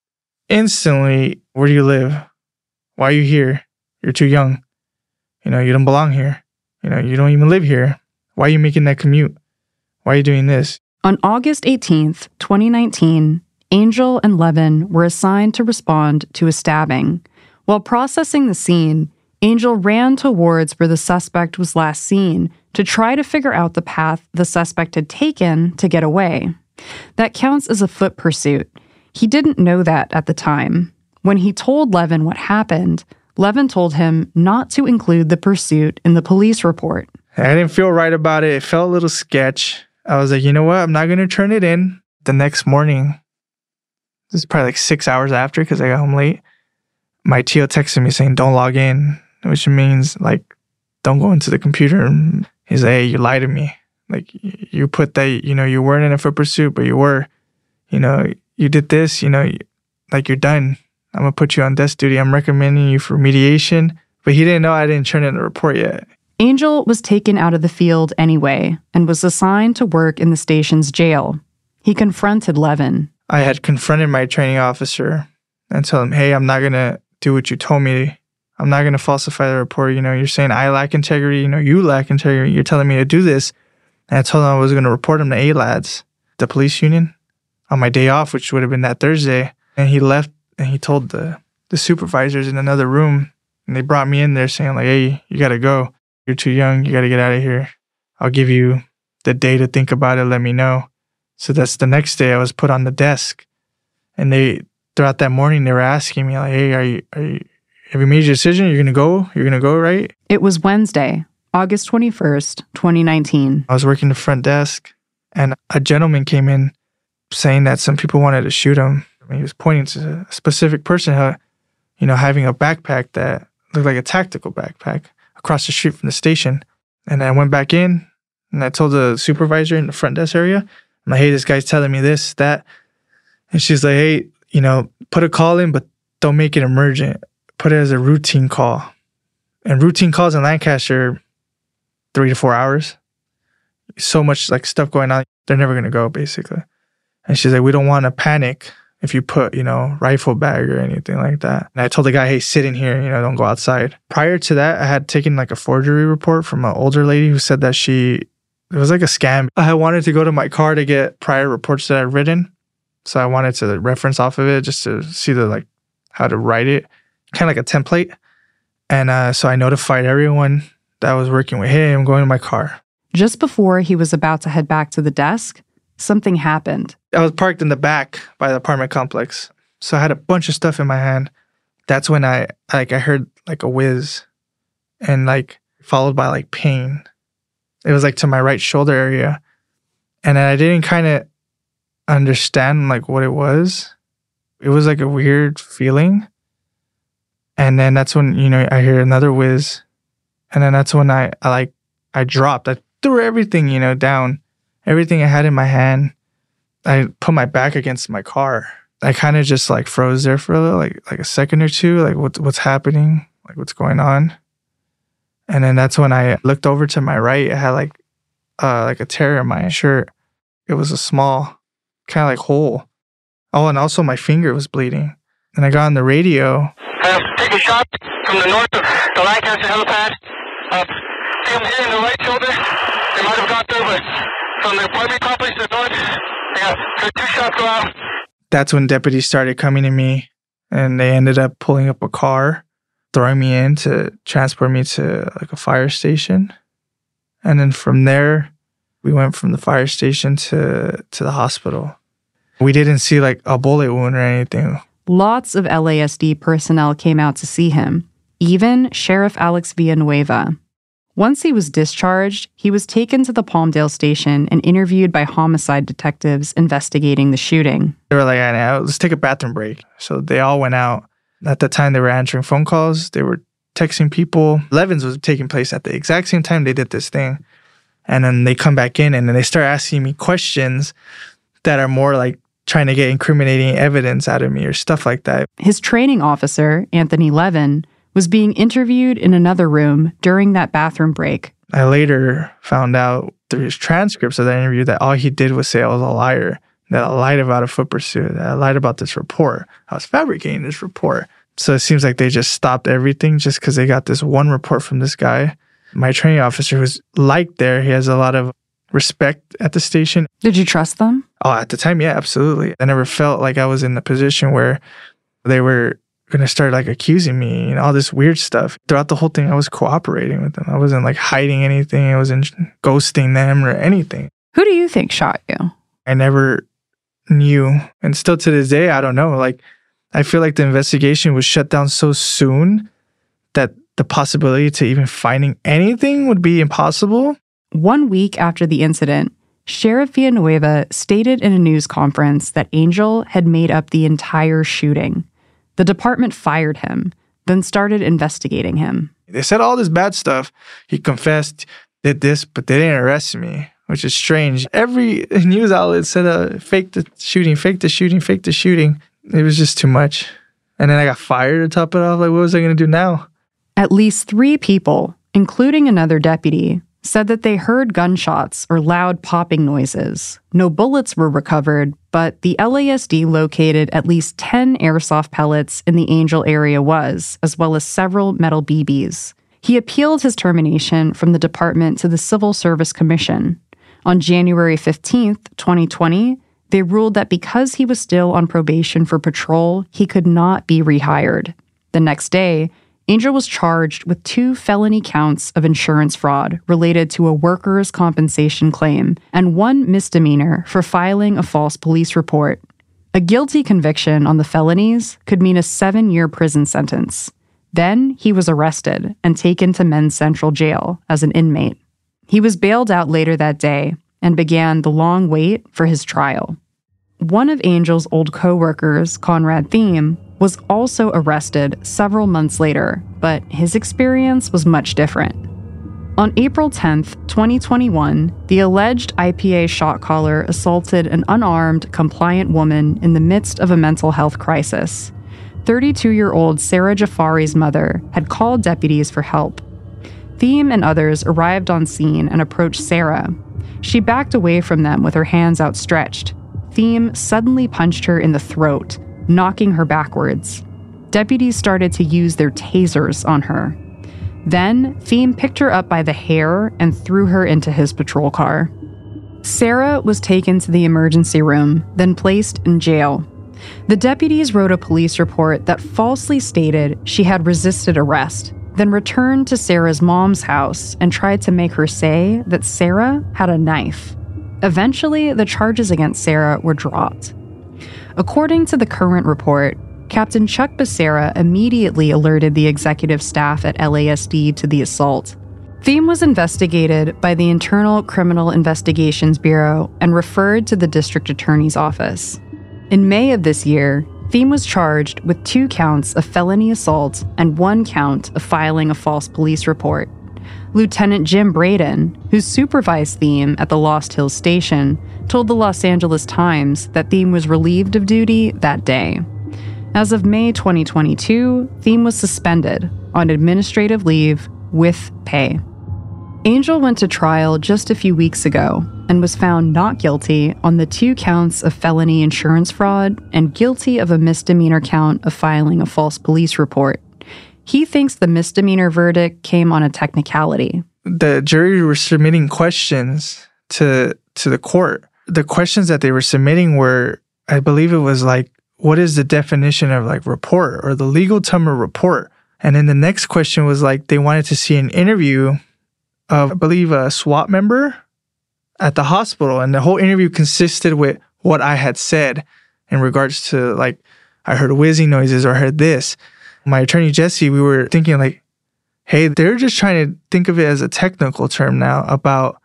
S9: instantly, where do you live? Why are you here? You're too young. You don't belong here. You don't even live here. Why are you making that commute? Why are you doing this?
S5: On August 18th, 2019, Angel and Levin were assigned to respond to a stabbing. While processing the scene, Angel ran towards where the suspect was last seen to try to figure out the path the suspect had taken to get away. That counts as a foot pursuit. He didn't know that at the time. When he told Levin what happened, Levin told him not to include the pursuit in the police report.
S9: I didn't feel right about it. It felt a little sketch. I was like, you know what? I'm not going to turn it in. The next morning, this is probably like 6 hours after because I got home late, my TO texted me saying, don't log in, which means like, don't go into the computer. And he's like, hey, you lied to me. Like, you put that, you weren't in a foot pursuit, but you were. You did this, like you're done. I'm going to put you on desk duty. I'm recommending you for mediation. But he didn't know I didn't turn in the report yet.
S5: Angel was taken out of the field anyway and was assigned to work in the station's jail. He confronted Levin.
S9: I had confronted my training officer and told him, hey, I'm not going to do what you told me. I'm not going to falsify the report. You're saying I lack integrity. You lack integrity. You're telling me to do this. And I told him I was going to report him to ALADS, the police union, on my day off, which would have been that Thursday. And he left And he told the supervisors in another room, and they brought me in there saying like, hey, you got to go. You're too young. You got to get out of here. I'll give you the day to think about it. Let me know. So that's the next day I was put on the desk. And throughout that morning, they were asking me like, hey, have you made your decision? You're going to go? You're going to go, right?
S5: It was Wednesday, August 21st, 2019.
S9: I was working the front desk, and a gentleman came in saying that some people wanted to shoot him. I mean, he was pointing to a specific person, having a backpack that looked like a tactical backpack across the street from the station. And I went back in, and I told the supervisor in the front desk area, I'm like, hey, this guy's telling me this, that. And she's like, hey, put a call in, but don't make it emergent. Put it as a routine call. And routine calls in Lancaster, 3 to 4 hours. So much like stuff going on, they're never going to go, basically. And she's like, we don't want to panic if you put, rifle bag or anything like that. And I told the guy, hey, sit in here, don't go outside. Prior to that, I had taken like a forgery report from an older lady who said that it was like a scam. I wanted to go to my car to get prior reports that I'd written. So I wanted to reference off of it just to see how to write it, kind of like a template. And so I notified everyone that I was working with, hey, I'm going to my car.
S5: Just before he was about to head back to the desk, something happened.
S9: I was parked in the back by the apartment complex. So I had a bunch of stuff in my hand. That's when I heard like a whiz and followed by pain. It was to my right shoulder area. And I didn't kind of understand what it was. It was a weird feeling. And then that's when, I hear another whiz. And then that's when I dropped. I threw everything, down. Everything I had in my hand. I put my back against my car. I kind of just froze there for a little, like a second or two. What's happening? What's going on? And then that's when I looked over to my right. I had a tear in my shirt. It was a small kind of hole. Oh, and also my finger was bleeding. And I got on the radio.
S10: Take a shot from the north of the Lancaster helipad. Him here in the right shoulder. They might have got there, but from the apartment complex to the north, they got 2 shots go out.
S9: That's when deputies started coming to me, and they ended up pulling up a car, throwing me in to transport me to a fire station. And then from there, we went from the fire station to the hospital. We didn't see a bullet wound or anything.
S5: Lots of LASD personnel came out to see him, even Sheriff Alex Villanueva. Once he was discharged, he was taken to the Palmdale station and interviewed by homicide detectives investigating the shooting.
S9: They were like, let's take a bathroom break. So they all went out. At the time, they were answering phone calls. They were texting people. Levins was taking place at the exact same time they did this thing. And then they come back in and then they start asking me questions that are more trying to get incriminating evidence out of me or stuff like that.
S5: His training officer, Anthony Levin, was being interviewed in another room during that bathroom break.
S9: I later found out through his transcripts of that interview that all he did was say I was a liar, that I lied about a foot pursuit, that I lied about this report. I was fabricating this report. So it seems like they just stopped everything just because they got this one report from this guy. My training officer was liked there. He has a lot of respect at the station.
S5: Did you trust them?
S9: Oh, at the time, yeah, absolutely. I never felt like I was in the position where they were going to start accusing me and all this weird stuff. Throughout the whole thing, I was cooperating with them. I wasn't hiding anything. I wasn't ghosting them or anything.
S5: Who do you think shot you?
S9: I never knew. And still to this day, I don't know. I feel like the investigation was shut down so soon that the possibility to even finding anything would be impossible.
S5: 1 week after the incident, Sheriff Villanueva stated in a news conference that Angel had made up the entire shooting. The department fired him, then started investigating him.
S9: They said all this bad stuff. He confessed, did this, but they didn't arrest me, which is strange. Every news outlet said, fake the shooting, fake the shooting, fake the shooting. It was just too much. And then I got fired to top it off. What was I going to do now?
S5: At least 3 people, including another deputy, said that they heard gunshots or loud popping noises. No bullets were recovered, but the LASD located at least 10 airsoft pellets in the Angel area as well as several metal BBs. He appealed his termination from the department to the Civil Service Commission. On January 15th, 2020, They ruled that because he was still on probation for patrol, he could not be rehired. The next day, Angel was charged with 2 felony counts of insurance fraud related to a workers' compensation claim and 1 misdemeanor for filing a false police report. A guilty conviction on the felonies could mean a 7-year prison sentence. Then he was arrested and taken to Men's Central Jail as an inmate. He was bailed out later that day and began the long wait for his trial. One of Angel's old co-workers, Conrad Thiem, was also arrested several months later, but his experience was much different. On April 10th, 2021, the alleged IPA shot caller assaulted an unarmed, compliant woman in the midst of a mental health crisis. 32-year-old Sarah Jafari's mother had called deputies for help. Thiem and others arrived on scene and approached Sarah. She backed away from them with her hands outstretched. Thiem suddenly punched her in the throat, knocking her backwards. Deputies started to use their tasers on her. Then, Thiem picked her up by the hair and threw her into his patrol car. Sarah was taken to the emergency room, then placed in jail. The deputies wrote a police report that falsely stated she had resisted arrest, then returned to Sarah's mom's house and tried to make her say that Sarah had a knife. Eventually, the charges against Sarah were dropped. According to the current report, Captain Chuck Becerra immediately alerted the executive staff at LASD to the assault. Thiem was investigated by the Internal Criminal Investigations Bureau and referred to the district attorney's office. In May of this year, Thiem was charged with 2 counts of felony assault and 1 count of filing a false police report. Lieutenant Jim Braden, who supervised Thiem at the Lost Hills station, told the Los Angeles Times that Thiem was relieved of duty that day. As of May 2022, Thiem was suspended on administrative leave with pay. Angel went to trial just a few weeks ago and was found not guilty on the 2 counts of felony insurance fraud and guilty of a misdemeanor count of filing a false police report. He thinks the misdemeanor verdict came on a technicality.
S9: The jury were submitting questions to the court. The questions that they were submitting were, I believe it was like, what is the definition of like report or the legal term of report? And then the next question was like, they wanted to see an interview of, I believe, a SWAT member at the hospital. And the whole interview consisted with what I had said in regards to like, I heard whizzing noises or I heard this. My attorney, Jesse, we were thinking like, hey, they're just trying to think of it as a technical term now about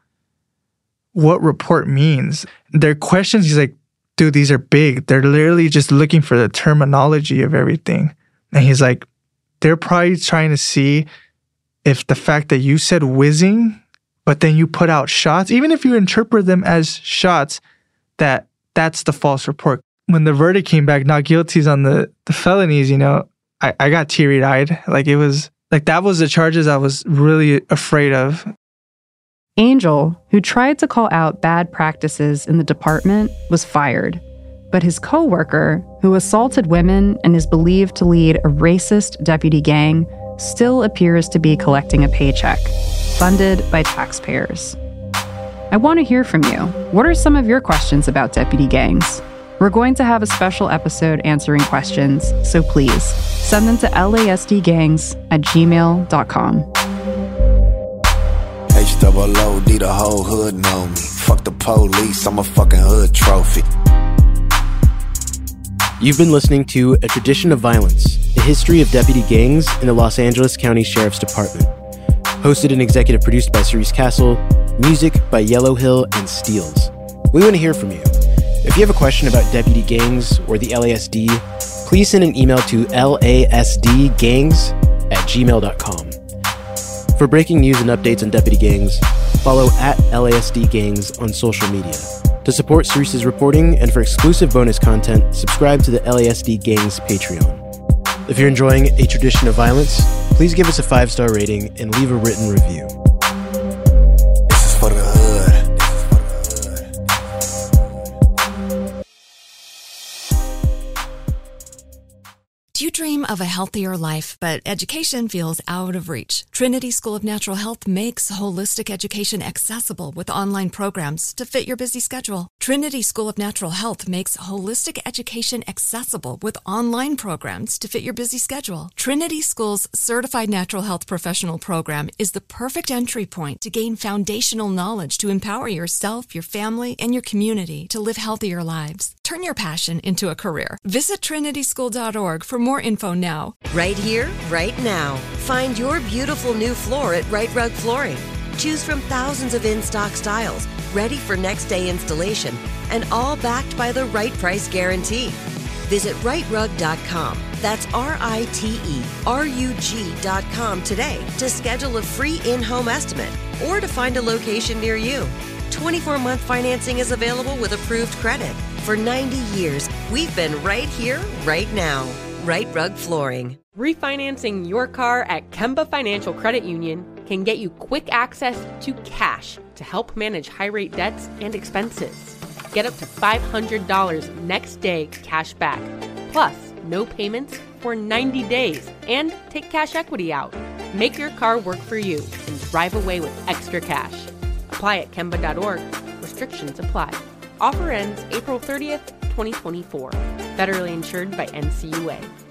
S9: what report means. Their questions, he's like, dude, these are big. They're literally just looking for the terminology of everything. And he's like, they're probably trying to see if the fact that you said whizzing, but then you put out shots, even if you interpret them as shots, that's the false report. When the verdict came back, not guilty on the felonies, you know, I got teary-eyed. Like it was, like that was the charges I was really afraid of.
S5: Angel, who tried to call out bad practices in the department, was fired. But his co-worker, who assaulted women and is believed to lead a racist deputy gang, still appears to be collecting a paycheck, funded by taxpayers. I want to hear from you. What are some of your questions about deputy gangs? We're going to have a special episode answering questions, so please send them to lasdgangs@gmail.com.
S11: HOOD, the whole hood know me. Fuck the police, I'm a fucking hood trophy.
S4: You've been listening to A Tradition of Violence, a history of deputy gangs in the Los Angeles County Sheriff's Department. Hosted and executive produced by Cerise Castle, music by Yellow Hill and Steels. We want to hear from you. If you have a question about deputy gangs or the LASD, please send an email to lasdgangs@gmail.com. For breaking news and updates on deputy gangs, follow @LASD Gangs on social media. To support Cerise's reporting and for exclusive bonus content, subscribe to the LASD Gangs Patreon. If you're enjoying A Tradition of Violence, please give us a 5-star rating and leave a written review.
S11: This is for the hood.
S6: Do you dream of a healthier life, but education feels out of reach? Trinity School of Natural Health makes holistic education accessible with online programs to fit your busy schedule. Trinity School of Natural Health makes holistic education accessible with online programs to fit your busy schedule. Trinity School's Certified Natural Health Professional Program is the perfect entry point to gain foundational knowledge to empower yourself, your family, and your community to live healthier lives. Turn your passion into a career. Visit trinityschool.org for more info now.
S2: Right here, right now. Find your beautiful new floor at Right Rug Flooring. Choose from thousands of in-stock styles, ready for next day installation, and all backed by the right price guarantee. Visit rightrug.com. That's RITERUG.com today to schedule a free in-home estimate or to find a location near you. 24-month financing is available with approved credit. For 90 years, we've been right here, right now. Right Rug Flooring.
S3: Refinancing your car at Kemba Financial Credit Union can get you quick access to cash to help manage high-rate debts and expenses. Get up to $500 next day cash back, plus no payments for 90 days, and take cash equity out. Make your car work for you and drive away with extra cash. Apply at Kemba.org. Restrictions apply. Offer ends April 30th, 2024. Federally insured by NCUA.